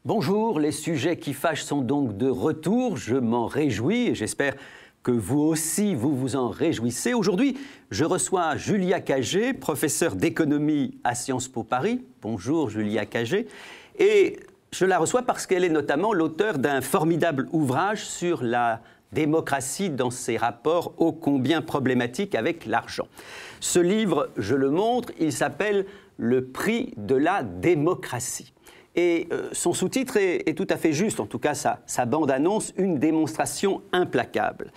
Bonjour, les sujets qui fâchent sont donc de retour. Je m'en réjouis et j'espère que vous aussi, vous vous en réjouissez. Aujourd'hui, je reçois Julia Cagé, professeure d'économie à Sciences Po Paris. Bonjour Julia Cagé. Et je la reçois parce qu'elle est notamment l'auteure d'un formidable ouvrage sur la démocratie dans ses rapports ô combien problématiques avec l'argent. Ce livre, je le montre, il s'appelle « Le prix de la démocratie ». Et son sous-titre est tout à fait juste, en tout cas sa bande-annonce, une démonstration implacable.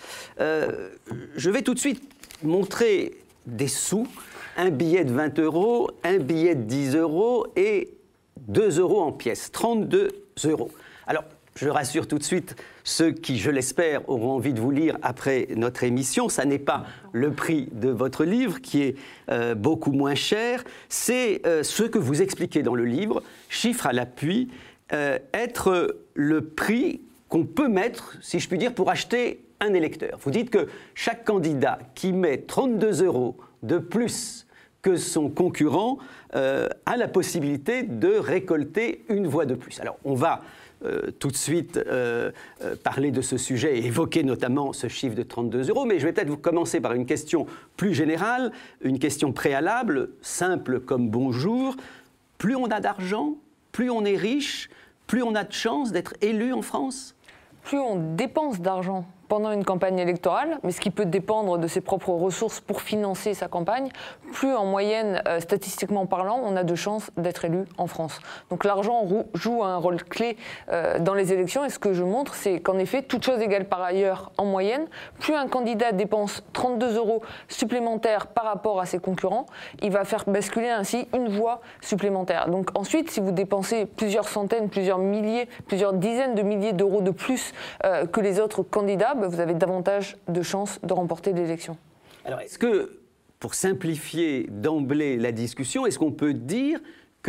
Je vais tout de suite montrer des sous, un billet de 20 €, un billet de 10 € et 2 € en pièces, 32 €. Alors, je rassure tout de suite ceux qui, je l'espère, auront envie de vous lire après notre émission. Ça n'est pas le prix de votre livre, qui est beaucoup moins cher. C'est ce que vous expliquez dans le livre, chiffre à l'appui, être le prix qu'on peut mettre, si je puis dire, pour acheter un électeur. Vous dites que chaque candidat qui met 32 € de plus que son concurrent a la possibilité de récolter une voix de plus. Alors, on va tout de suite parler de ce sujet et évoquer notamment ce chiffre de 32 €, mais je vais peut-être vous commencer par une question plus générale, une question préalable, simple comme bonjour. Plus on a d'argent, plus on est riche, plus on a de chances d'être élu en France ? Plus on dépense d'argent pendant une campagne électorale, mais ce qui peut dépendre de ses propres ressources pour financer sa campagne, plus en moyenne, statistiquement parlant, on a de chances d'être élu en France. Donc l'argent joue un rôle clé dans les élections, et ce que je montre, c'est qu'en effet, toute chose égale par ailleurs, en moyenne, plus un candidat dépense 32 € supplémentaires par rapport à ses concurrents, il va faire basculer ainsi une voix supplémentaire. Donc ensuite, si vous dépensez plusieurs centaines, plusieurs milliers, plusieurs dizaines de milliers d'euros de plus que les autres candidats, vous avez davantage de chances de remporter l'élection. Alors, est-ce que, pour simplifier d'emblée la discussion, est-ce qu'on peut dire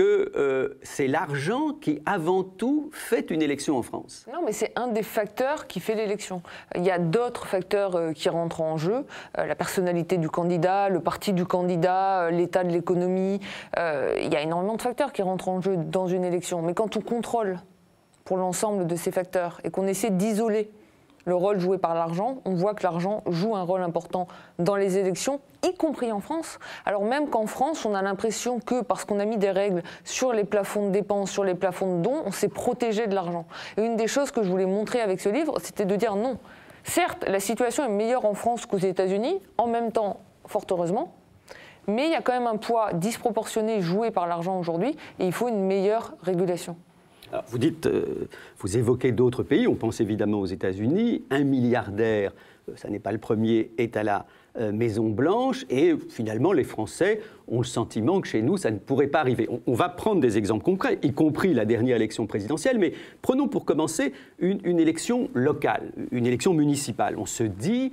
que c'est l'argent qui, avant tout, fait une élection en France? Non, mais c'est un des facteurs qui fait l'élection. Il y a d'autres facteurs qui rentrent en jeu, la personnalité du candidat, le parti du candidat, l'état de l'économie. Il y a énormément de facteurs qui rentrent en jeu dans une élection. Mais quand on contrôle pour l'ensemble de ces facteurs et qu'on essaie d'isoler le rôle joué par l'argent, on voit que l'argent joue un rôle important dans les élections, y compris en France. Alors même qu'en France, on a l'impression que parce qu'on a mis des règles sur les plafonds de dépenses, sur les plafonds de dons, on s'est protégé de l'argent. Et une des choses que je voulais montrer avec ce livre, c'était de dire non. Certes, la situation est meilleure en France qu'aux États-Unis, en même temps, fort heureusement, mais il y a quand même un poids disproportionné joué par l'argent aujourd'hui, et il faut une meilleure régulation. Alors, vous dites, vous évoquez d'autres pays, on pense évidemment aux États-Unis, un milliardaire, ça n'est pas le premier, est à la Maison-Blanche, et finalement les Français ont le sentiment que chez nous ça ne pourrait pas arriver. On va prendre des exemples concrets, y compris la dernière élection présidentielle, mais prenons pour commencer une élection locale, une élection municipale. On se dit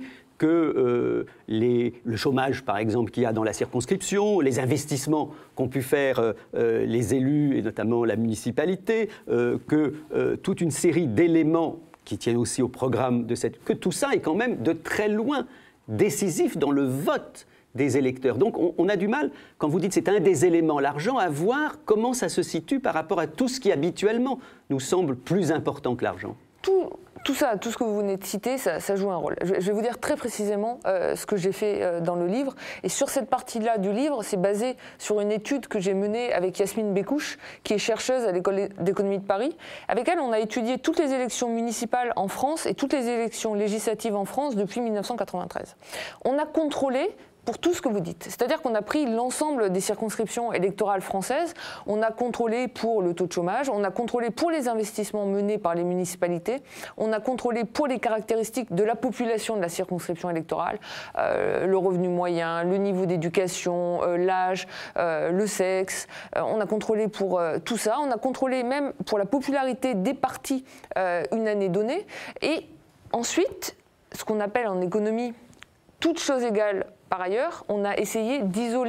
que le chômage, par exemple, qu'il y a dans la circonscription, les investissements qu'ont pu faire les élus, et notamment la municipalité, que toute une série d'éléments qui tiennent aussi au programme de que tout ça est quand même de très loin décisif dans le vote des électeurs. Donc on a du mal, quand vous dites c'est un des éléments, l'argent, à voir comment ça se situe par rapport à tout ce qui habituellement nous semble plus important que l'argent. Tout ça, tout ce que vous venez de citer, ça joue un rôle. Je vais vous dire très précisément ce que j'ai fait dans le livre. Et sur cette partie-là du livre, c'est basé sur une étude que j'ai menée avec Yasmine Bekouche, qui est chercheuse à l'École d'économie de Paris. Avec elle, on a étudié toutes les élections municipales en France et toutes les élections législatives en France depuis 1993. On a contrôlé pour tout ce que vous dites. C'est-à-dire qu'on a pris l'ensemble des circonscriptions électorales françaises, on a contrôlé pour le taux de chômage, on a contrôlé pour les investissements menés par les municipalités, on a contrôlé pour les caractéristiques de la population de la circonscription électorale, le revenu moyen, le niveau d'éducation, l'âge, le sexe, on a contrôlé pour tout ça, on a contrôlé même pour la popularité des partis une année donnée, et ensuite, ce qu'on appelle en économie toute chose égale par ailleurs, on a essayé d'isoler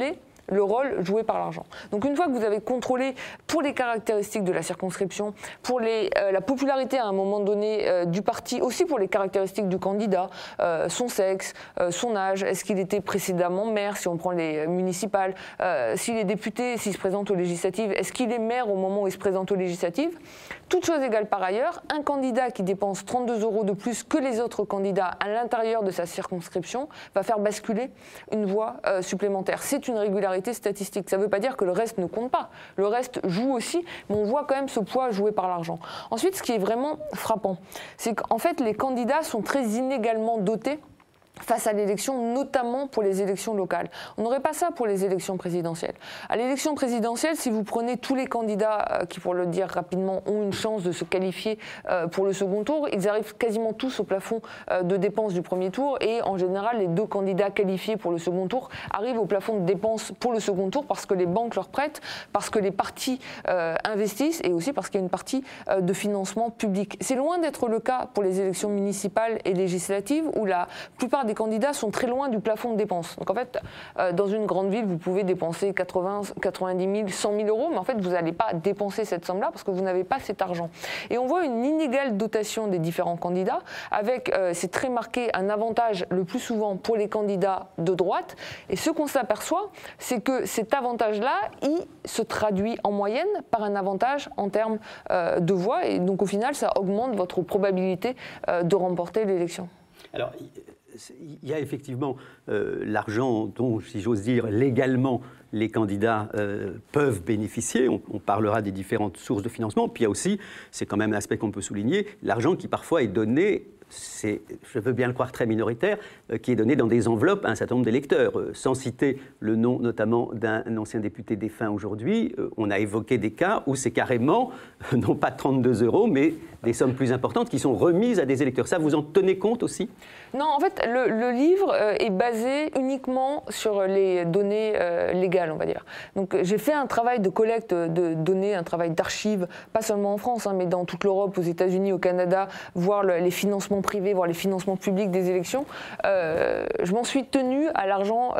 le rôle joué par l'argent. Donc une fois que vous avez contrôlé pour les caractéristiques de la circonscription, pour la popularité à un moment donné du parti, aussi pour les caractéristiques du candidat, son sexe, son âge, est-ce qu'il était précédemment maire, si on prend les municipales, s'il est député, s'il se présente aux législatives, est-ce qu'il est maire au moment où il se présente aux législatives? Toutes choses égales par ailleurs, un candidat qui dépense 32 € de plus que les autres candidats à l'intérieur de sa circonscription va faire basculer une voix supplémentaire. C'est une régularité statistique. Ça ne veut pas dire que le reste ne compte pas. Le reste joue aussi, mais on voit quand même ce poids joué par l'argent. Ensuite, ce qui est vraiment frappant, c'est qu'en fait, les candidats sont très inégalement dotés face à l'élection, notamment pour les élections locales. On n'aurait pas ça pour les élections présidentielles. À l'élection présidentielle, si vous prenez tous les candidats qui, pour le dire rapidement, ont une chance de se qualifier pour le second tour, ils arrivent quasiment tous au plafond de dépenses du premier tour et en général, les deux candidats qualifiés pour le second tour arrivent au plafond de dépenses pour le second tour parce que les banques leur prêtent, parce que les partis investissent et aussi parce qu'il y a une partie de financement public. C'est loin d'être le cas pour les élections municipales et législatives où la plupart des candidats sont très loin du plafond de dépenses. Donc en fait, dans une grande ville, vous pouvez dépenser 80, 90 000, 100 000 €, mais en fait, vous n'allez pas dépenser cette somme-là parce que vous n'avez pas cet argent. Et on voit une inégale dotation des différents candidats, avec, c'est très marqué, un avantage le plus souvent pour les candidats de droite. Et ce qu'on s'aperçoit, c'est que cet avantage-là, il se traduit en moyenne par un avantage en termes de voix. Et donc au final, ça augmente votre probabilité de remporter l'élection. Alors, il y a effectivement l'argent dont, si j'ose dire, légalement, les candidats peuvent bénéficier. On parlera des différentes sources de financement. Puis il y a aussi, c'est quand même un aspect qu'on peut souligner, l'argent qui parfois est donné, c'est, je veux bien le croire très minoritaire, qui est donné dans des enveloppes à un certain nombre d'électeurs. Sans citer le nom notamment d'un ancien député défunt aujourd'hui, on a évoqué des cas où c'est carrément, non pas 32 €, mais des sommes plus importantes qui sont remises à des électeurs. Ça, vous en tenez compte aussi? Non, en fait, le livre est basé uniquement sur les données légales, on va dire. Donc j'ai fait un travail de collecte de données, un travail d'archives, pas seulement en France, hein, mais dans toute l'Europe, aux États-Unis, au Canada, voir les financements privés, voir les financements publics des élections. Je m'en suis tenue à l'argent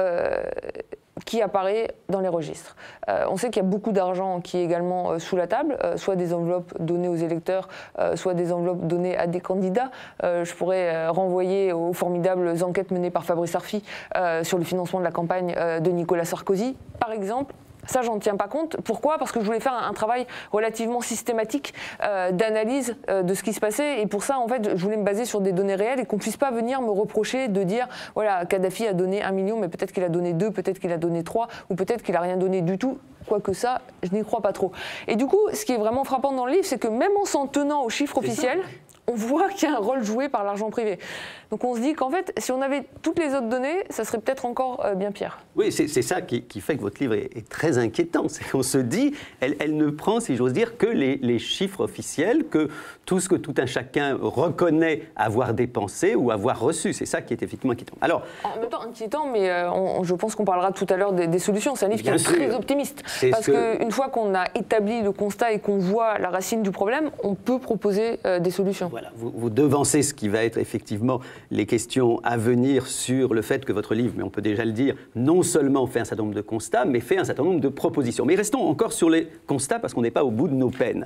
qui apparaît dans les registres. On sait qu'il y a beaucoup d'argent qui est également sous la table, soit des enveloppes données aux électeurs, soit des enveloppes données à des candidats. Je pourrais renvoyer aux formidables enquêtes menées par Fabrice Arfi sur le financement de la campagne de Nicolas Sarkozy, par exemple. Ça, j'en tiens pas compte. Pourquoi? Parce que je voulais faire un travail relativement systématique d'analyse de ce qui se passait. Et pour ça, en fait, je voulais me baser sur des données réelles et qu'on puisse pas venir me reprocher de dire, voilà, Kadhafi a donné 1 million, mais peut-être qu'il a donné 2, peut-être qu'il a donné 3, ou peut-être qu'il a rien donné du tout. Quoique ça, je n'y crois pas trop. Et du coup, ce qui est vraiment frappant dans le livre, c'est que même en s'en tenant aux chiffres officiels, on voit qu'il y a un rôle joué par l'argent privé. Donc on se dit qu'en fait, si on avait toutes les autres données, ça serait peut-être encore bien pire. Oui, c'est ça qui fait que votre livre est très inquiétant. C'est qu'on se dit, elle ne prend, si j'ose dire, que les chiffres officiels, que tout ce que tout un chacun reconnaît avoir dépensé ou avoir reçu. C'est ça qui est effectivement inquiétant. Alors, en même temps, inquiétant, mais je pense qu'on parlera tout à l'heure des solutions. C'est un livre qui est très optimiste. Parce qu'une fois qu'on a établi le constat et qu'on voit la racine du problème, on peut proposer des solutions. Voilà, vous devancez ce qui va être effectivement les questions à venir sur le fait que votre livre, mais on peut déjà le dire, non seulement fait un certain nombre de constats, mais fait un certain nombre de propositions. Mais restons encore sur les constats parce qu'on n'est pas au bout de nos peines.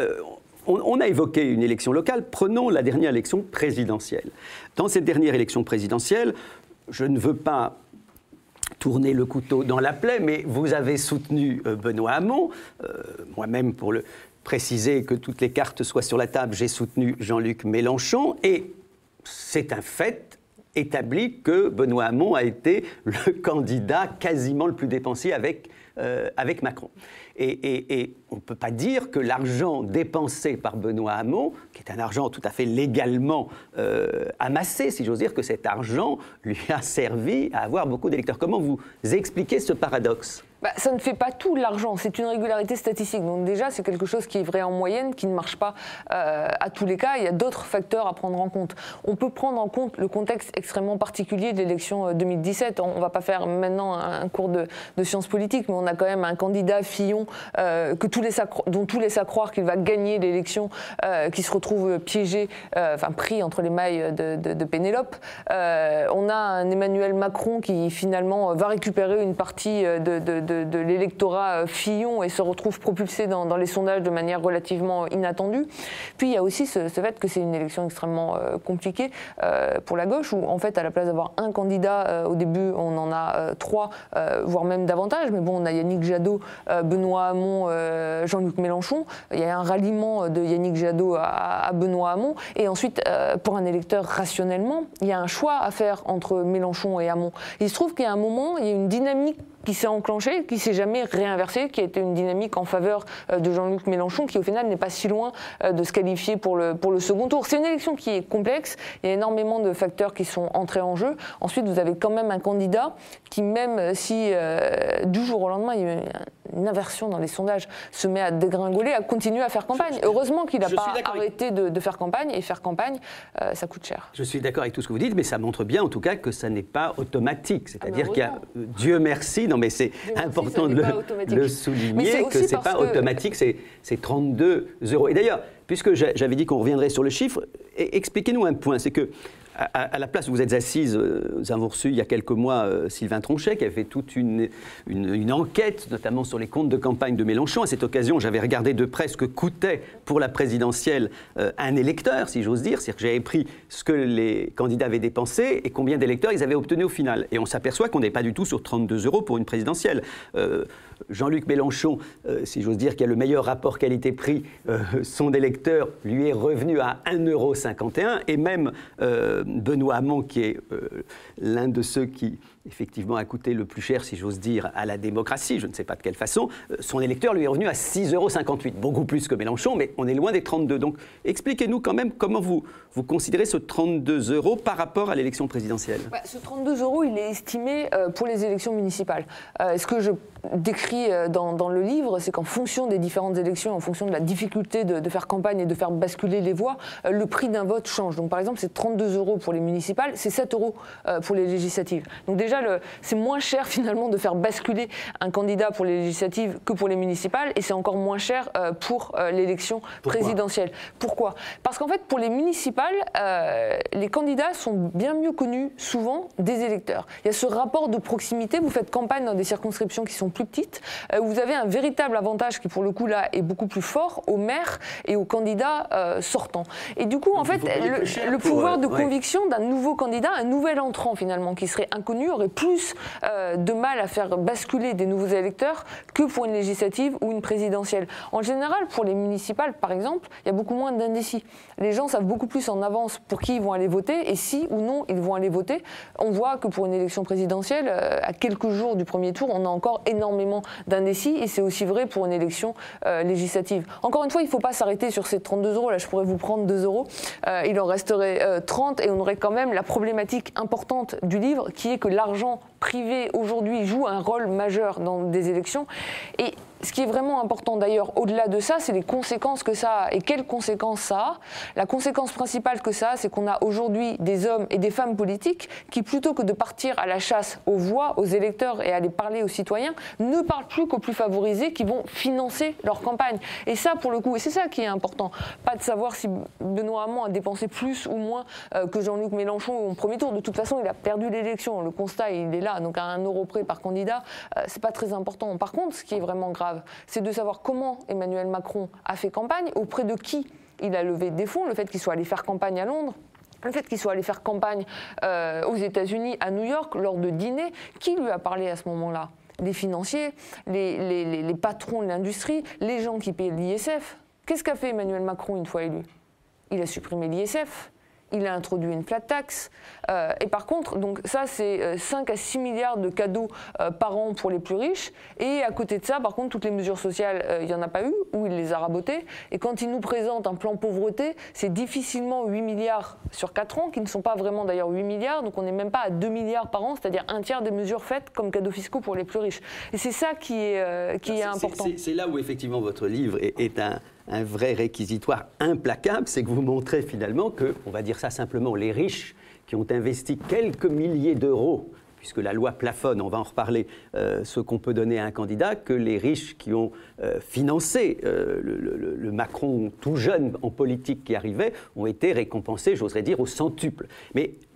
On a évoqué une élection locale, prenons la dernière élection présidentielle. Dans cette dernière élection présidentielle, je ne veux pas tourner le couteau dans la plaie, mais vous avez soutenu Benoît Hamon, moi-même pour le préciser que toutes les cartes soient sur la table, j'ai soutenu Jean-Luc Mélenchon et c'est un fait établi que Benoît Hamon a été le candidat quasiment le plus dépensier avec Macron. Et on ne peut pas dire que l'argent dépensé par Benoît Hamon, qui est un argent tout à fait légalement amassé, si j'ose dire, que cet argent lui a servi à avoir beaucoup d'électeurs. Comment vous expliquez ce paradoxe ? Ça ne fait pas tout l'argent, c'est une régularité statistique. Donc déjà, c'est quelque chose qui est vrai en moyenne, qui ne marche pas à tous les cas. Il y a d'autres facteurs à prendre en compte. On peut prendre en compte le contexte extrêmement particulier de l'élection 2017. On ne va pas faire maintenant un cours de sciences politiques, mais on a quand même un candidat Fillon dont tout laisse à croire qu'il va gagner l'élection, qui se retrouve piégé, pris entre les mailles de Pénélope. On a un Emmanuel Macron qui finalement va récupérer une partie de de l'électorat Fillon et se retrouve propulsé dans les sondages de manière relativement inattendue. Puis il y a aussi ce fait que c'est une élection extrêmement compliquée pour la gauche, où en fait à la place d'avoir un candidat, au début on en a 3, voire même davantage, mais bon, on a Yannick Jadot, Benoît Hamon, Jean-Luc Mélenchon. Il y a un ralliement de Yannick Jadot à Benoît Hamon, et ensuite pour un électeur rationnellement, il y a un choix à faire entre Mélenchon et Hamon. Il se trouve qu'il y a un moment, il y a une dynamique qui s'est enclenchée, qui ne s'est jamais réinversée, qui a été une dynamique en faveur de Jean-Luc Mélenchon, qui au final n'est pas si loin de se qualifier pour le second tour. C'est une élection qui est complexe, il y a énormément de facteurs qui sont entrés en jeu. Ensuite, vous avez quand même un candidat qui, même si du jour au lendemain, il y a eu une inversion dans les sondages, se met à dégringoler, à continuer à faire campagne. Heureusement qu'il n'a pas arrêté de faire campagne, et faire campagne, ça coûte cher. Je suis d'accord avec tout ce que vous dites, mais ça montre bien en tout cas que ça n'est pas automatique. C'est-à-dire qu'il y a, Dieu merci, non mais c'est important de le souligner, que ce n'est pas automatique, c'est 32 €. Et d'ailleurs, puisque j'avais dit qu'on reviendrait sur le chiffre, expliquez-nous un point, c'est que à la place où vous êtes assise, nous avons reçu il y a quelques mois Sylvain Tronchet qui avait fait toute une enquête, notamment sur les comptes de campagne de Mélenchon. À cette occasion, j'avais regardé de près ce que coûtait pour la présidentielle un électeur, si j'ose dire. C'est-à-dire que j'avais pris ce que les candidats avaient dépensé et combien d'électeurs ils avaient obtenu au final. Et on s'aperçoit qu'on n'est pas du tout sur 32 € pour une présidentielle. Jean-Luc Mélenchon, si j'ose dire, qui a le meilleur rapport qualité-prix, son électeur lui est revenu à 1,51 € et même Benoît Hamon, qui est l'un de ceux qui effectivement a coûté le plus cher, si j'ose dire, à la démocratie, je ne sais pas de quelle façon, son électeur lui est revenu à 6,58 €, beaucoup plus que Mélenchon, mais on est loin des 32. Donc expliquez-nous quand même comment vous considérez ce 32 € par rapport à l'élection présidentielle. Ce 32 €, il est estimé pour les élections municipales. Ce que je décrit dans le livre, c'est qu'en fonction des différentes élections, en fonction de la difficulté de faire campagne et de faire basculer les voix, le prix d'un vote change. Donc par exemple, c'est 32 € pour les municipales, c'est 7 € pour les législatives. Donc déjà, c'est moins cher finalement de faire basculer un candidat pour les législatives que pour les municipales, et c'est encore moins cher pour l'élection présidentielle. Pourquoi ? Parce qu'en fait, pour les municipales, les candidats sont bien mieux connus souvent des électeurs. Il y a ce rapport de proximité, vous faites campagne dans des circonscriptions qui sont plus petites, vous avez un véritable avantage qui pour le coup là est beaucoup plus fort aux maires et aux candidats sortants. Et du coup, en fait, le pouvoir de conviction d'un nouveau candidat, un nouvel entrant finalement qui serait inconnu, aurait plus de mal à faire basculer des nouveaux électeurs que pour une législative ou une présidentielle. En général, pour les municipales, par exemple, il y a beaucoup moins d'indécis. Les gens savent beaucoup plus en avance pour qui ils vont aller voter et si ou non ils vont aller voter. On voit que pour une élection présidentielle, à quelques jours du premier tour, on a encore énormément d'indécis, et c'est aussi vrai pour une élection législative. Encore une fois, il ne faut pas s'arrêter sur ces 32 €. Là, je pourrais vous prendre 2 €. Il en resterait 30 et on aurait quand même la problématique importante du livre qui est que l'argent privé aujourd'hui joue un rôle majeur dans des élections. Et ce qui est vraiment important d'ailleurs, au-delà de ça, c'est les conséquences que ça a. Et quelles conséquences ça a ? La conséquence principale que ça a, c'est qu'on a aujourd'hui des hommes et des femmes politiques qui, plutôt que de partir à la chasse aux voix, aux électeurs et aller parler aux citoyens, ne parlent plus qu'aux plus favorisés qui vont financer leur campagne. Et ça, pour le coup, et c'est ça qui est important, pas de savoir si Benoît Hamon a dépensé plus ou moins que Jean-Luc Mélenchon au premier tour. De toute façon, il a perdu l'élection. Le constat, il est là. Donc à 1 € près par candidat, c'est pas très important. Par contre, ce qui est vraiment grave, c'est de savoir comment Emmanuel Macron a fait campagne, auprès de qui il a levé des fonds, le fait qu'il soit allé faire campagne à Londres, le fait qu'il soit allé faire campagne aux États-Unis, à New York, lors de dîners. Qui lui a parlé à ce moment-là ? Les financiers, les patrons de l'industrie, les gens qui paient l'ISF. Qu'est-ce qu'a fait Emmanuel Macron une fois élu ? Il a supprimé l'ISF. Il a introduit une flat tax. Et par contre, donc ça, c'est 5 à 6 milliards de cadeaux par an pour les plus riches. Et à côté de ça, par contre, toutes les mesures sociales, il n'y en a pas eu, ou il les a rabotées. Et quand il nous présente un plan pauvreté, c'est difficilement 8 milliards sur 4 ans, qui ne sont pas vraiment d'ailleurs 8 milliards. Donc on n'est même pas à 2 milliards par an, c'est-à-dire un tiers des mesures faites comme cadeaux fiscaux pour les plus riches. Et c'est ça qui est important. C'est là où effectivement votre livre est un vrai réquisitoire implacable, c'est que vous montrez finalement que, on va dire ça simplement, les riches qui ont investi quelques milliers d'euros, puisque la loi plafonne, on va en reparler, ce qu'on peut donner à un candidat, que les riches qui ont financé le Macron tout jeune en politique qui arrivait, ont été récompensés, j'oserais dire, au centuple. Mais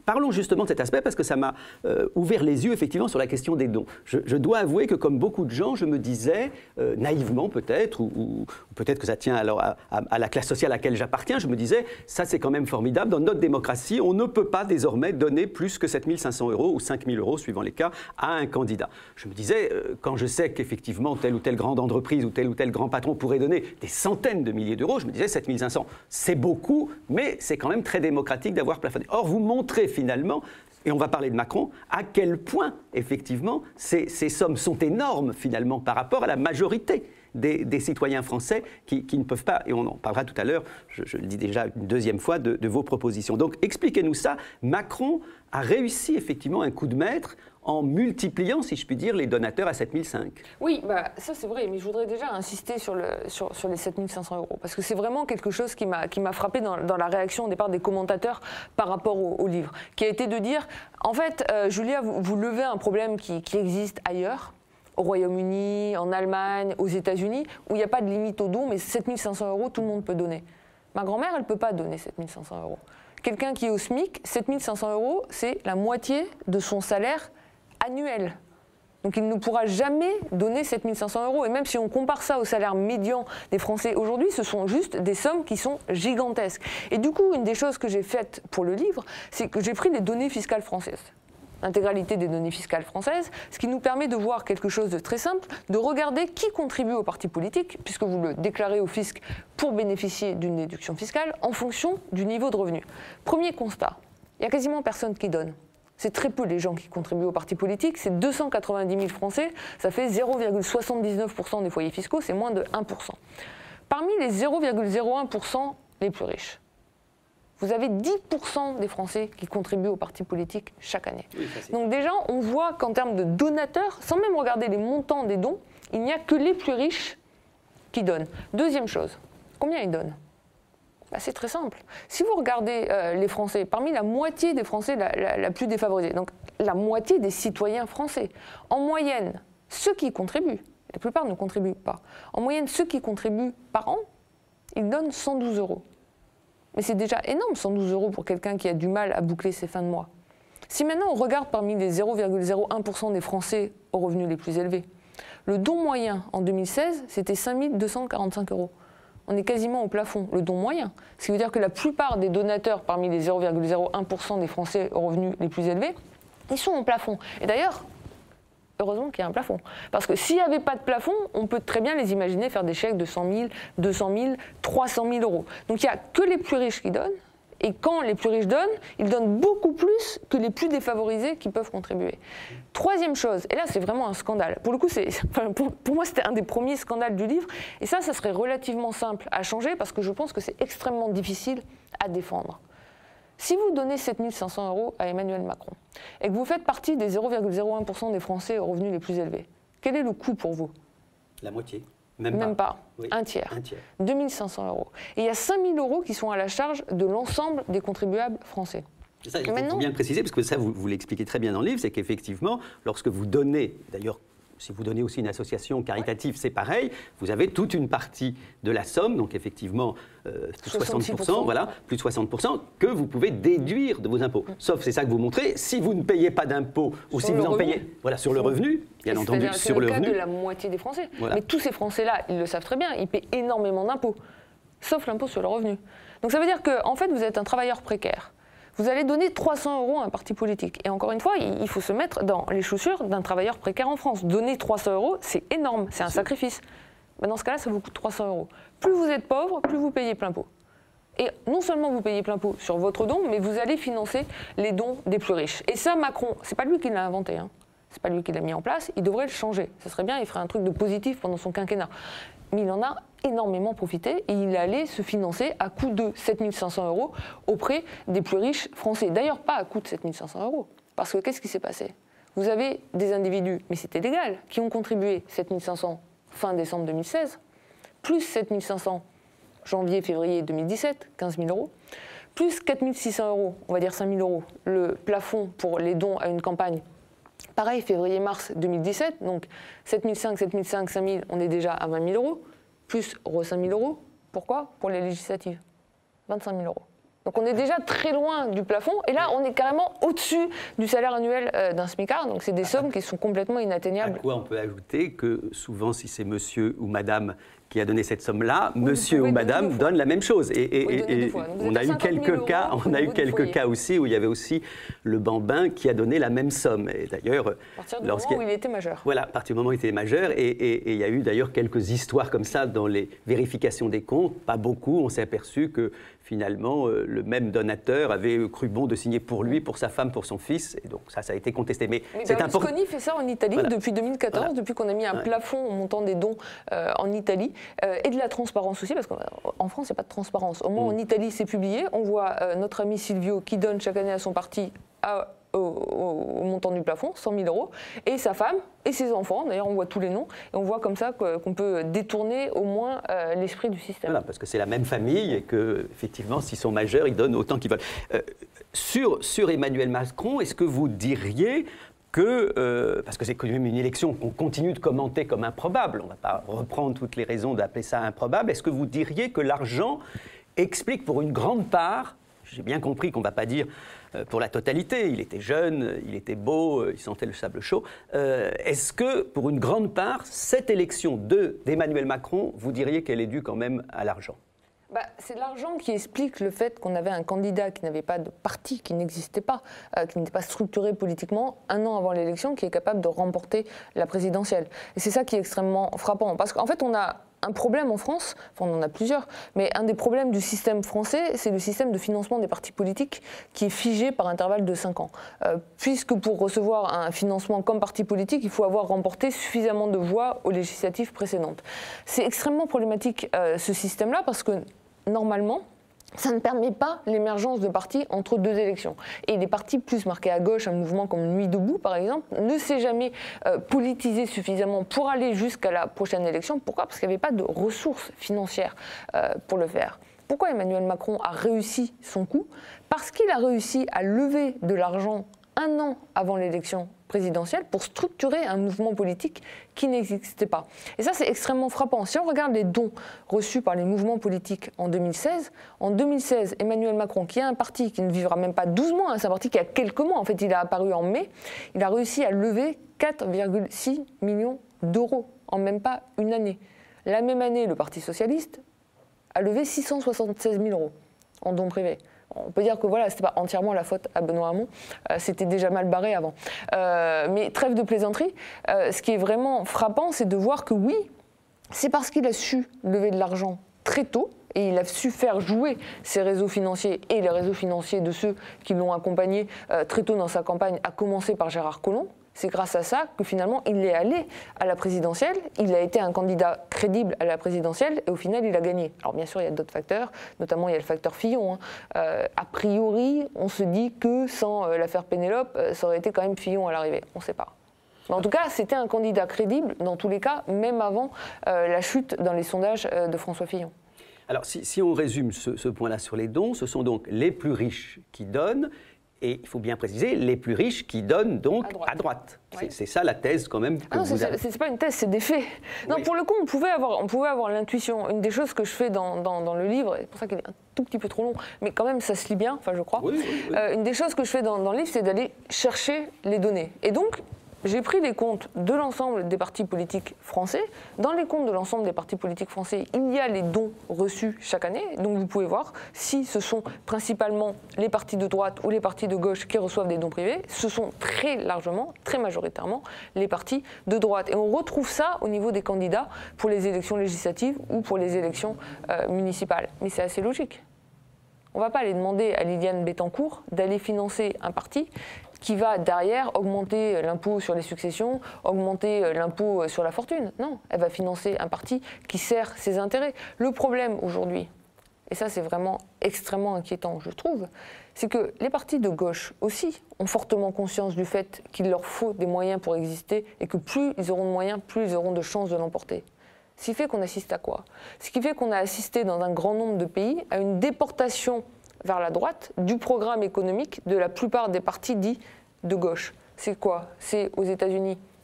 Parlons justement de cet aspect parce que ça m'a ouvert les yeux effectivement sur la question des dons. Je dois avouer que comme beaucoup de gens, je me disais, naïvement peut-être, ou peut-être que ça tient alors à la classe sociale à laquelle j'appartiens, je me disais, ça c'est quand même formidable, dans notre démocratie, on ne peut pas désormais donner plus que 7 500 € ou 5 000 € suivant les cas à un candidat. Je me disais, quand je sais qu'effectivement telle ou telle grande entreprise ou tel grand patron pourrait donner des centaines de milliers d'euros, je me disais 7 500, c'est beaucoup, mais c'est quand même très démocratique d'avoir plafonné. Or, vous montrez finalement, et on va parler de Macron, à quel point, effectivement, ces sommes sont énormes, finalement, par rapport à la majorité des citoyens français qui ne peuvent pas, et on en parlera tout à l'heure, je le dis déjà une deuxième fois, de vos propositions. Donc, expliquez-nous ça. Macron a réussi, effectivement, un coup de maître en multipliant, si je puis dire, les donateurs à 7 500. Oui, ça c'est vrai, mais je voudrais déjà insister sur les 7 500 €, parce que c'est vraiment quelque chose qui m'a frappé dans la réaction au départ des commentateurs par rapport au livre, qui a été de dire, en fait, Julia, vous levez un problème qui existe ailleurs, au Royaume-Uni, en Allemagne, aux États-Unis, où il n'y a pas de limite aux dons, mais 7 500 €, tout le monde peut donner. Ma grand-mère, elle ne peut pas donner 7 500 €. Quelqu'un qui est au SMIC, 7 500 €, c'est la moitié de son salaire annuel. Donc il ne pourra jamais donner 7 500 €. Et même si on compare ça au salaire médian des Français aujourd'hui, ce sont juste des sommes qui sont gigantesques. Et du coup, une des choses que j'ai faites pour le livre, c'est que j'ai pris les données fiscales françaises. L'intégralité des données fiscales françaises, ce qui nous permet de voir quelque chose de très simple, de regarder qui contribue au parti politique, puisque vous le déclarez au fisc pour bénéficier d'une déduction fiscale, en fonction du niveau de revenu. Premier constat, il n'y a quasiment personne qui donne. C'est très peu les gens qui contribuent au parti politique, c'est 290 000 Français, ça fait 0,79% des foyers fiscaux, c'est moins de 1%. Parmi les 0,01% les plus riches, vous avez 10% des Français qui contribuent au parti politique chaque année. Oui, donc déjà, on voit qu'en termes de donateurs, sans même regarder les montants des dons, il n'y a que les plus riches qui donnent. Deuxième chose, combien ils donnent ? C'est très simple. Si vous regardez les Français, parmi la moitié des Français la plus défavorisée, donc la moitié des citoyens français, en moyenne, ceux qui contribuent, la plupart ne contribuent pas, en moyenne, ceux qui contribuent par an, ils donnent 112 €. Mais c'est déjà énorme, 112 € pour quelqu'un qui a du mal à boucler ses fins de mois. Si maintenant on regarde parmi les 0,01% des Français aux revenus les plus élevés, le don moyen en 2016, c'était 5 245 €. On est quasiment au plafond, le don moyen. Ce qui veut dire que la plupart des donateurs parmi les 0,01% des Français aux revenus les plus élevés, ils sont au plafond. Et d'ailleurs, heureusement qu'il y a un plafond. Parce que s'il n'y avait pas de plafond, on peut très bien les imaginer faire des chèques de 100 000, 200 000, 300 000 €. Donc il n'y a que les plus riches qui donnent. Et quand les plus riches donnent, ils donnent beaucoup plus que les plus défavorisés qui peuvent contribuer. Troisième chose, et là c'est vraiment un scandale. Pour le coup, pour moi c'était un des premiers scandales du livre. Et ça serait relativement simple à changer parce que je pense que c'est extrêmement difficile à défendre. Si vous donnez 7 500 € à Emmanuel Macron et que vous faites partie des 0,01% des Français aux revenus les plus élevés, quel est le coût pour vous ? La moitié. Même pas. Oui. Un tiers. 2 500 €. Et il y a 5 000 € qui sont à la charge de l'ensemble des contribuables français. Ça, il faut bien le préciser, parce que ça, vous l'expliquez très bien dans le livre, c'est qu'effectivement, lorsque vous donnez, d'ailleurs, si vous donnez aussi une association caritative, c'est pareil, vous avez toute une partie de la somme, donc effectivement, 60%, voilà, plus de 60%, que vous pouvez déduire de vos impôts. Sauf, c'est ça que vous montrez, si vous ne payez pas d'impôts, ou si vous en payez sur le revenu, bien entendu, sur le revenu. C'est le cas de la moitié des Français. Voilà. Mais tous ces Français-là, ils le savent très bien, ils paient énormément d'impôts, sauf l'impôt sur le revenu. Donc ça veut dire qu'en fait, vous êtes un travailleur précaire. Vous allez donner 300 € à un parti politique. Et encore une fois, il faut se mettre dans les chaussures d'un travailleur précaire en France. Donner 300 €, c'est énorme, c'est un sacrifice. Mais dans ce cas-là, ça vous coûte 300 €. Plus vous êtes pauvre, plus vous payez plein pot. Et non seulement vous payez plein pot sur votre don, mais vous allez financer les dons des plus riches. Et ça, Macron, c'est pas lui qui l'a inventé, hein. C'est pas lui qui l'a mis en place, il devrait le changer. Ça serait bien, il ferait un truc de positif pendant son quinquennat. Mais il en a énormément profité et il allait se financer à coût de 7 500 € auprès des plus riches français. D'ailleurs, pas à coût de 7 500 €. Parce que qu'est-ce qui s'est passé ? Vous avez des individus, mais c'était légal, qui ont contribué 7 500 fin décembre 2016, plus 7 500 janvier-février 2017, 15 000 €, plus 4 600 €, on va dire 5 000 €, le plafond pour les dons à une campagne. Pareil, février-mars 2017, donc 7 500, 7 500, 5 000, on est déjà à 20 000 €, plus 5 000 €. Pourquoi ? Pour les législatives. 25 000 €. Donc on est déjà très loin du plafond, et là on est carrément au-dessus du salaire annuel d'un SMICAR, donc c'est des sommes qui sont complètement inatteignables. À quoi on peut ajouter que souvent si c'est monsieur ou madame qui a donné cette somme-là, monsieur ou madame donne la même chose. Et on a eu quelques cas aussi où il y avait aussi le bambin qui a donné la même somme. Et d'ailleurs, à partir du moment où il était majeur. Voilà, à partir du moment où il était majeur. Et il y a eu d'ailleurs quelques histoires comme ça dans les vérifications des comptes. Pas beaucoup. On s'est aperçu que finalement, le même donateur avait cru bon de signer pour lui, pour sa femme, pour son fils. Et donc ça a été contesté. Mais c'est important. Berlusconi fait ça en Italie depuis 2014, depuis qu'on a mis un plafond au montant des dons en Italie. Et de la transparence aussi, parce qu'en France, il n'y a pas de transparence. Au moins, en Italie, c'est publié. On voit notre ami Silvio qui donne chaque année à son parti au montant du plafond, 100 000 €, et sa femme et ses enfants. D'ailleurs, on voit tous les noms. Et on voit comme ça qu'on peut détourner au moins l'esprit du système. Voilà, parce que c'est la même famille et qu'effectivement, s'ils sont majeurs, ils donnent autant qu'ils veulent. Sur Emmanuel Macron, est-ce que vous diriez parce que c'est quand même une élection qu'on continue de commenter comme improbable, on ne va pas reprendre toutes les raisons d'appeler ça improbable, est-ce que vous diriez que l'argent explique pour une grande part, j'ai bien compris qu'on ne va pas dire pour la totalité, il était jeune, il était beau, il sentait le sable chaud, est-ce que pour une grande part, cette élection d'Emmanuel Macron, vous diriez qu'elle est due quand même à l'argent ? C'est l'argent qui explique le fait qu'on avait un candidat qui n'avait pas de parti, qui n'existait pas, qui n'était pas structuré politiquement, un an avant l'élection, qui est capable de remporter la présidentielle. Et c'est ça qui est extrêmement frappant. Parce qu'en fait, on a un problème en France, enfin on en a plusieurs, mais un des problèmes du système français, c'est le système de financement des partis politiques qui est figé par intervalle de 5 ans. Puisque pour recevoir un financement comme parti politique, il faut avoir remporté suffisamment de voix aux législatives précédentes. C'est extrêmement problématique ce système-là parce que normalement, ça ne permet pas l'émergence de partis entre deux élections. Et les partis plus marqués à gauche, un mouvement comme Nuit debout par exemple, ne s'est jamais politisé suffisamment pour aller jusqu'à la prochaine élection. Pourquoi ? Parce qu'il n'y avait pas de ressources financières pour le faire. Pourquoi Emmanuel Macron a réussi son coup ? Parce qu'il a réussi à lever de l'argent un an avant l'élection présidentielle pour structurer un mouvement politique qui n'existait pas. Et ça, c'est extrêmement frappant. Si on regarde les dons reçus par les mouvements politiques en 2016, Emmanuel Macron, qui a un parti qui ne vivra même pas 12 mois, c'est un parti qui a quelques mois, en fait, il a apparu en mai, il a réussi à lever 4,6 millions d'euros en même pas une année. La même année, le Parti socialiste a levé 676 000 € en dons privés. On peut dire que voilà, ce n'était pas entièrement la faute à Benoît Hamon, c'était déjà mal barré avant. Mais trêve de plaisanterie, ce qui est vraiment frappant, c'est de voir que oui, c'est parce qu'il a su lever de l'argent très tôt, et il a su faire jouer ses réseaux financiers et les réseaux financiers de ceux qui l'ont accompagné très tôt dans sa campagne, à commencer par Gérard Collomb. C'est grâce à ça que finalement il est allé à la présidentielle, il a été un candidat crédible à la présidentielle et au final il a gagné. Alors bien sûr il y a d'autres facteurs, notamment il y a le facteur Fillon. A priori on se dit que sans l'affaire Pénélope, ça aurait été quand même Fillon à l'arrivée, on ne sait pas. Mais en tout cas c'était un candidat crédible dans tous les cas, même avant la chute dans les sondages de François Fillon. Alors si on résume ce point-là sur les dons, ce sont donc les plus riches qui donnent. Et il faut bien préciser, les plus riches qui donnent donc à droite. Oui. C'est ça la thèse quand même. Non, c'est pas une thèse, c'est des faits. Non, oui. Pour le coup, on pouvait avoir l'intuition. Une des choses que je fais dans le livre, et c'est pour ça qu'il est un tout petit peu trop long, mais quand même ça se lit bien, enfin je crois. Oui. Une des choses que je fais dans le livre, c'est d'aller chercher les données. Et donc, j'ai pris les comptes de l'ensemble des partis politiques français. Dans les comptes de l'ensemble des partis politiques français, il y a les dons reçus chaque année. Donc vous pouvez voir si ce sont principalement les partis de droite ou les partis de gauche qui reçoivent des dons privés. Ce sont très largement, très majoritairement, les partis de droite. Et on retrouve ça au niveau des candidats pour les élections législatives ou pour les élections municipales. Mais c'est assez logique. On ne va pas aller demander à Liliane Bettencourt d'aller financer un parti qui va derrière augmenter l'impôt sur les successions, augmenter l'impôt sur la fortune. Non, elle va financer un parti qui sert ses intérêts. Le problème aujourd'hui, et ça c'est vraiment extrêmement inquiétant je trouve, c'est que les partis de gauche aussi ont fortement conscience du fait qu'il leur faut des moyens pour exister et que plus ils auront de moyens, plus ils auront de chances de l'emporter. Ce qui fait qu'on assiste à quoi ? Ce qui fait qu'on a assisté dans un grand nombre de pays à une déportation vers la droite du programme économique de la plupart des partis dits de gauche. C'est quoi ? C'est aux États-Unis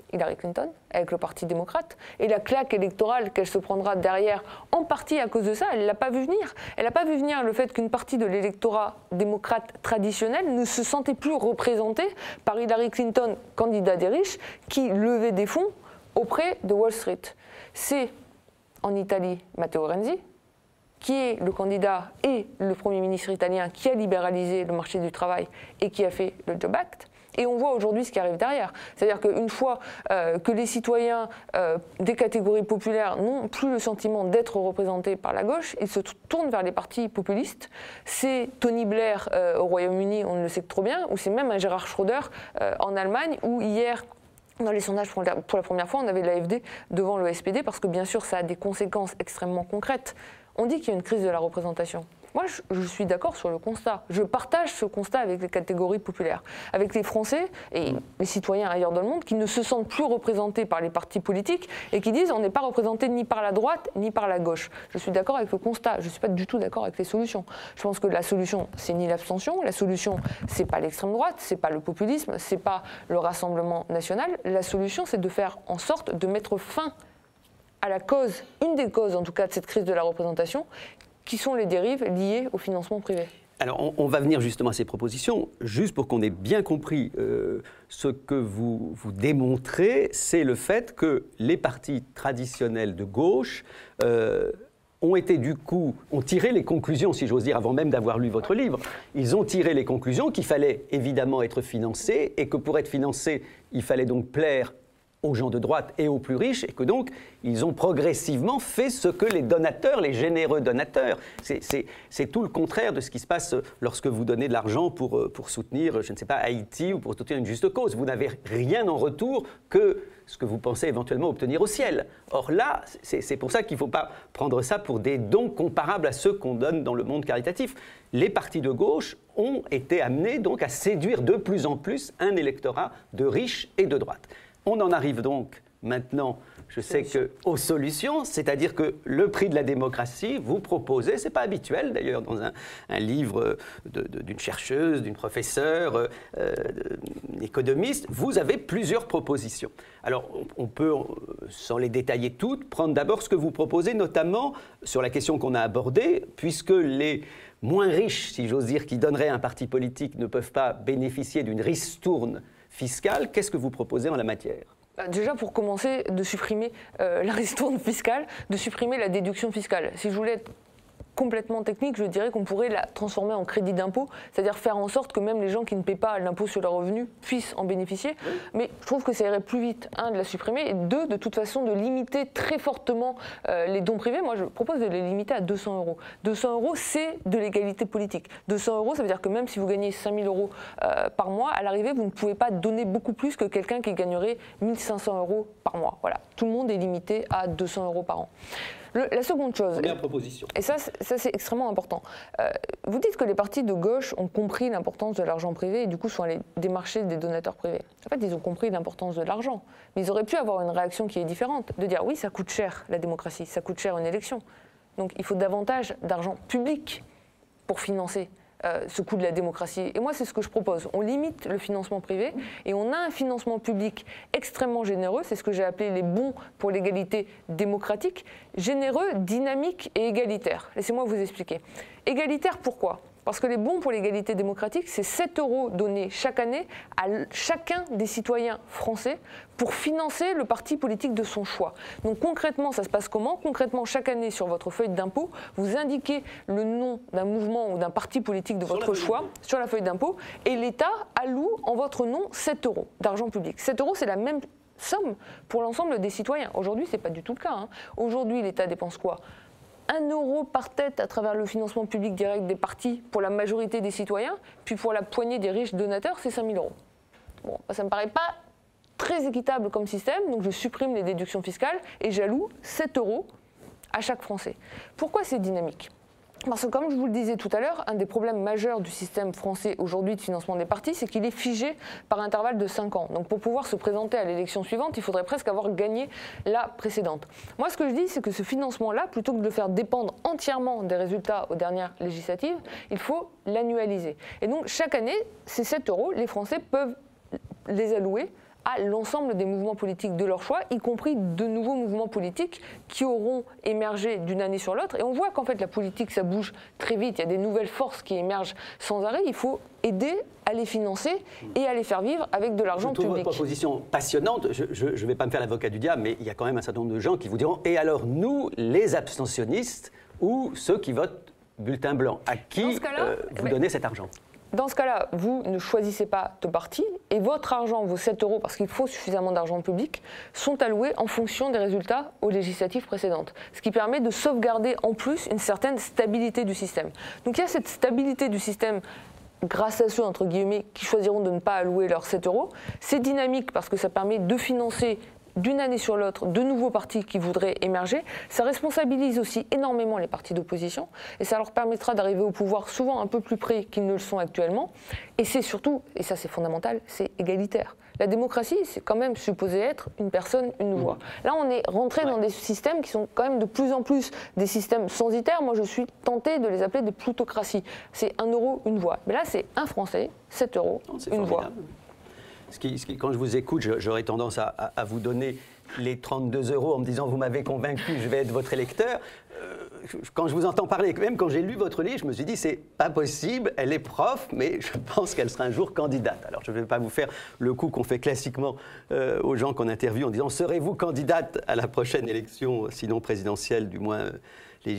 Hillary Clinton, avec le Parti démocrate, et la claque électorale qu'elle se prendra derrière, en partie à cause de ça, elle ne l'a pas vu venir. Elle n'a pas vu venir le fait qu'une partie de l'électorat démocrate traditionnel ne se sentait plus représentée par Hillary Clinton, candidat des riches, qui levait des fonds auprès de Wall Street. C'est en Italie Matteo Renzi, qui est le candidat et le Premier ministre italien qui a libéralisé le marché du travail et qui a fait le Job Act. Et on voit aujourd'hui ce qui arrive derrière. C'est-à-dire qu'une fois que les citoyens des catégories populaires n'ont plus le sentiment d'être représentés par la gauche, ils se tournent vers les partis populistes. C'est Tony Blair au Royaume-Uni, on le sait trop bien, ou c'est même un Gerhard Schröder en Allemagne, où hier, dans les sondages, pour la première fois, on avait l'AfD devant le SPD, parce que bien sûr, ça a des conséquences extrêmement concrètes. On dit qu'il y a une crise de la représentation. Moi, je suis d'accord sur le constat. Je partage ce constat avec les catégories populaires, avec les Français et les citoyens ailleurs dans le monde qui ne se sentent plus représentés par les partis politiques et qui disent on n'est pas représenté ni par la droite ni par la gauche. Je suis d'accord avec le constat. Je ne suis pas du tout d'accord avec les solutions. Je pense que la solution, c'est ni l'abstention. La solution, c'est pas l'extrême droite, c'est pas le populisme, c'est pas le Rassemblement national. La solution, c'est de faire en sorte de mettre fin à la cause, une des causes en tout cas de cette crise de la représentation, qui sont les dérives liées au financement privé. Alors, on va venir justement à ces propositions. Juste pour qu'on ait bien compris ce que vous démontrez, c'est le fait que les partis traditionnels de gauche ont tiré les conclusions, si j'ose dire, avant même d'avoir lu votre livre. Ils ont tiré les conclusions qu'il fallait évidemment être financé et que pour être financé, il fallait donc plaire aux gens de droite et aux plus riches, et que donc ils ont progressivement fait ce que les donateurs, les généreux donateurs, c'est tout le contraire de ce qui se passe lorsque vous donnez de l'argent pour soutenir, je ne sais pas, Haïti ou pour soutenir une juste cause. Vous n'avez rien en retour que ce que vous pensez éventuellement obtenir au ciel. Or là, c'est pour ça qu'il ne faut pas prendre ça pour des dons comparables à ceux qu'on donne dans le monde caritatif. Les partis de gauche ont été amenés donc à séduire de plus en plus un électorat de riches et de droite. On en arrive donc maintenant, je sais aux solutions, c'est-à-dire que le prix de la démocratie, vous proposez, ce n'est pas habituel d'ailleurs dans un livre d'une chercheuse, d'une professeure, économiste, vous avez plusieurs propositions. Alors on peut, sans les détailler toutes, prendre d'abord ce que vous proposez, notamment sur la question qu'on a abordée, puisque les moins riches, si j'ose dire, qui donneraient à un parti politique ne peuvent pas bénéficier d'une ristourne fiscale. Qu'est-ce que vous proposez en la matière ? Déjà, pour commencer, de supprimer la ristourne fiscale, de supprimer la déduction fiscale. Si je voulais être complètement technique, je dirais qu'on pourrait la transformer en crédit d'impôt, c'est-à-dire faire en sorte que même les gens qui ne paient pas l'impôt sur leurs revenus puissent en bénéficier. Oui. Mais je trouve que ça irait plus vite, un, de la supprimer, et deux, de toute façon, de limiter très fortement les dons privés. Moi, je propose de les limiter à 200 €. 200 €, c'est de l'égalité politique. 200 €, ça veut dire que même si vous gagnez 5 000 € par mois, à l'arrivée, vous ne pouvez pas donner beaucoup plus que quelqu'un qui gagnerait 1 500 € par mois. Voilà. Tout le monde est limité à 200 € par an. La seconde chose, première proposition. Et ça c'est extrêmement important. Vous dites que les partis de gauche ont compris l'importance de l'argent privé et du coup sont allés démarcher des donateurs privés. En fait, ils ont compris l'importance de l'argent, mais ils auraient pu avoir une réaction qui est différente, de dire oui, ça coûte cher la démocratie, ça coûte cher une élection. Donc il faut davantage d'argent public pour financer ce coût de la démocratie. Et moi, c'est ce que je propose. On limite le financement privé et on a un financement public extrêmement généreux. C'est ce que j'ai appelé les bons pour l'égalité démocratique. Généreux, dynamique et égalitaire. Laissez-moi vous expliquer. Égalitaire, pourquoi ? Parce que les bons pour l'égalité démocratique, c'est 7 € donnés chaque année à chacun des citoyens français pour financer le parti politique de son choix. Donc concrètement, ça se passe comment ? Concrètement, chaque année sur votre feuille d'impôt, vous indiquez le nom d'un mouvement ou d'un parti politique de votre choix sur la feuille d'impôt et l'État alloue en votre nom 7 € d'argent public. 7 €, c'est la même somme pour l'ensemble des citoyens. Aujourd'hui, ce n'est pas du tout le cas, hein. Aujourd'hui, l'État dépense quoi ? 1 € par tête à travers le financement public direct des partis pour la majorité des citoyens, puis pour la poignée des riches donateurs, c'est 5 000 €. Bon, ça ne me paraît pas très équitable comme système, donc je supprime les déductions fiscales et j'alloue 7 € à chaque Français. Pourquoi c'est dynamique ? Parce que comme je vous le disais tout à l'heure, un des problèmes majeurs du système français aujourd'hui de financement des partis, c'est qu'il est figé par intervalle de 5 ans. Donc pour pouvoir se présenter à l'élection suivante, il faudrait presque avoir gagné la précédente. Moi, ce que je dis, c'est que ce financement-là, plutôt que de le faire dépendre entièrement des résultats aux dernières législatives, il faut l'annualiser. Et donc chaque année, ces 7 €, les Français peuvent les allouer à l'ensemble des mouvements politiques de leur choix, y compris de nouveaux mouvements politiques qui auront émergé d'une année sur l'autre. Et on voit qu'en fait la politique, ça bouge très vite, il y a des nouvelles forces qui émergent sans arrêt. Il faut aider à les financer et à les faire vivre avec de l'argent public. Je trouve votre proposition passionnante. Je ne vais pas me faire l'avocat du diable, mais il y a quand même un certain nombre de gens qui vous diront « Et alors nous, les abstentionnistes ou ceux qui votent bulletin blanc, à qui vous donnez cet argent ?» Dans ce cas-là, vous ne choisissez pas de parti et votre argent, vos 7 euros, parce qu'il faut suffisamment d'argent public, sont alloués en fonction des résultats aux législatives précédentes. Ce qui permet de sauvegarder en plus une certaine stabilité du système. Donc il y a cette stabilité du système grâce à ceux, entre guillemets, qui choisiront de ne pas allouer leurs 7 euros. C'est dynamique parce que ça permet de financer d'une année sur l'autre, de nouveaux partis qui voudraient émerger. Ça responsabilise aussi énormément les partis d'opposition et ça leur permettra d'arriver au pouvoir souvent un peu plus près qu'ils ne le sont actuellement. Et c'est surtout, et ça c'est fondamental, c'est égalitaire. La démocratie, c'est quand même supposé être une personne, une voix. Là, on est rentré dans des systèmes qui sont quand même de plus en plus des systèmes censitaires. Moi, je suis tentée de les appeler des plutocraties. C'est 1 euro, une voix. Mais là, c'est un Français, 7 euros, une voix. Quand je vous écoute, j'aurais tendance à vous donner les 32 euros en me disant « vous m'avez convaincu, je vais être votre électeur ». Quand je vous entends parler, même quand j'ai lu votre livre, je me suis dit « c'est pas possible, elle est prof, mais je pense qu'elle sera un jour candidate ». Alors je ne vais pas vous faire le coup qu'on fait classiquement aux gens qu'on interviewe en disant « serez-vous candidate à la prochaine élection, sinon présidentielle, du moins législative ».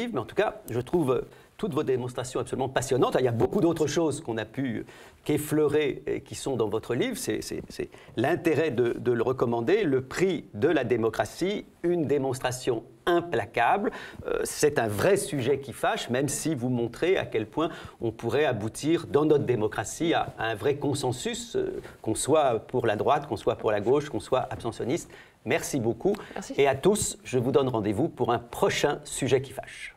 Mais en tout cas, je trouve toutes vos démonstrations absolument passionnantes. Il y a beaucoup d'autres choses qu'on a pu qu'effleurer et qui sont dans votre livre. C'est l'intérêt de le recommander. Le prix de la démocratie, une démonstration implacable. C'est un vrai sujet qui fâche, même si vous montrez à quel point on pourrait aboutir dans notre démocratie à un vrai consensus, qu'on soit pour la droite, qu'on soit pour la gauche, qu'on soit abstentionniste. Merci beaucoup. Merci. Et à tous, je vous donne rendez-vous pour un prochain sujet qui fâche.